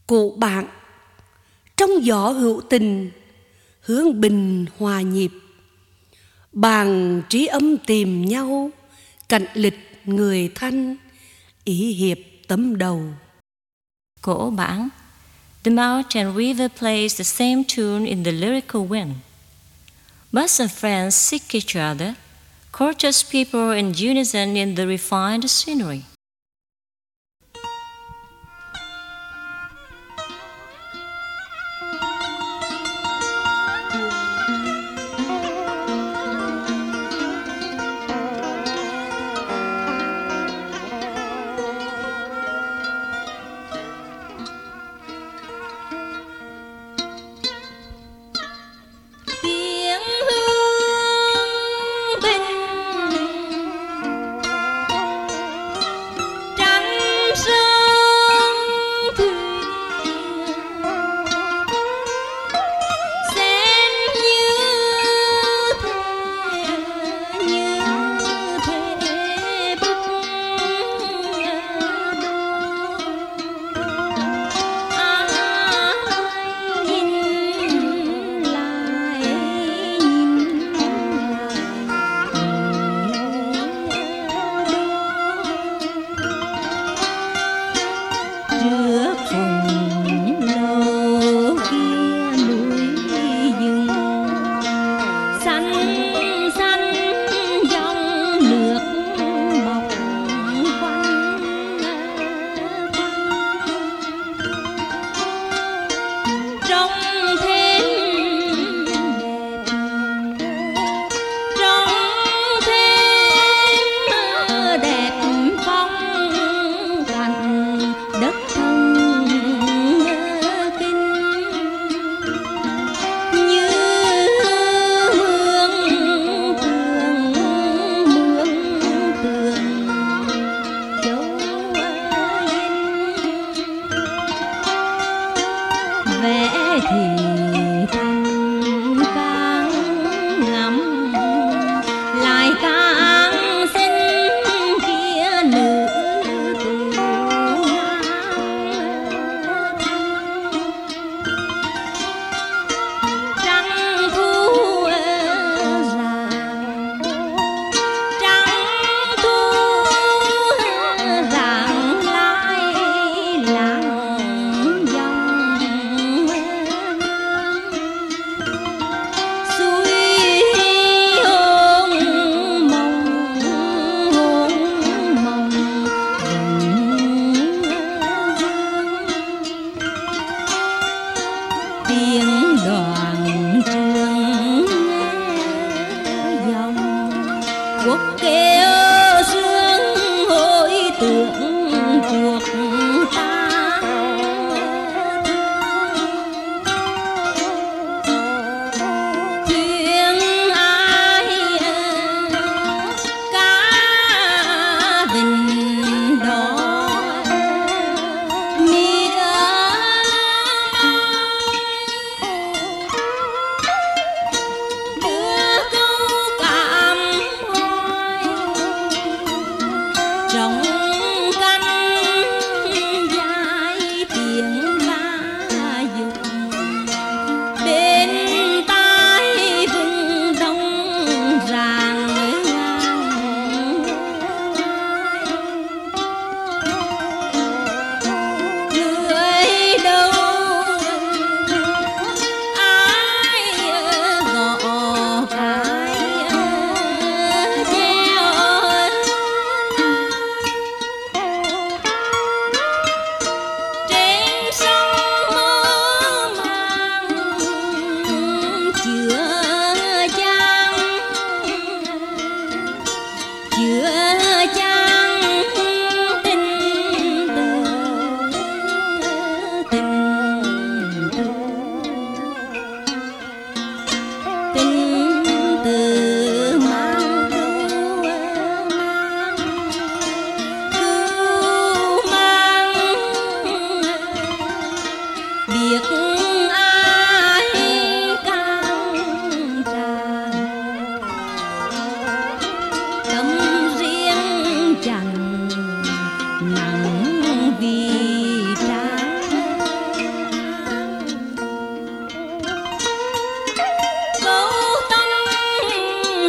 Cụ bạn trong gió hữu tình, hướng bình hòa nhịp, bàn trí âm tìm nhau, cạnh lịch người thân, ý hiệp tấm đầu. Cổ bản. The mount and river plays the same tune in the lyrical wind. Buds and friends seek each other, courteous people in unison in the refined scenery.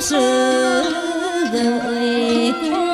sự gợi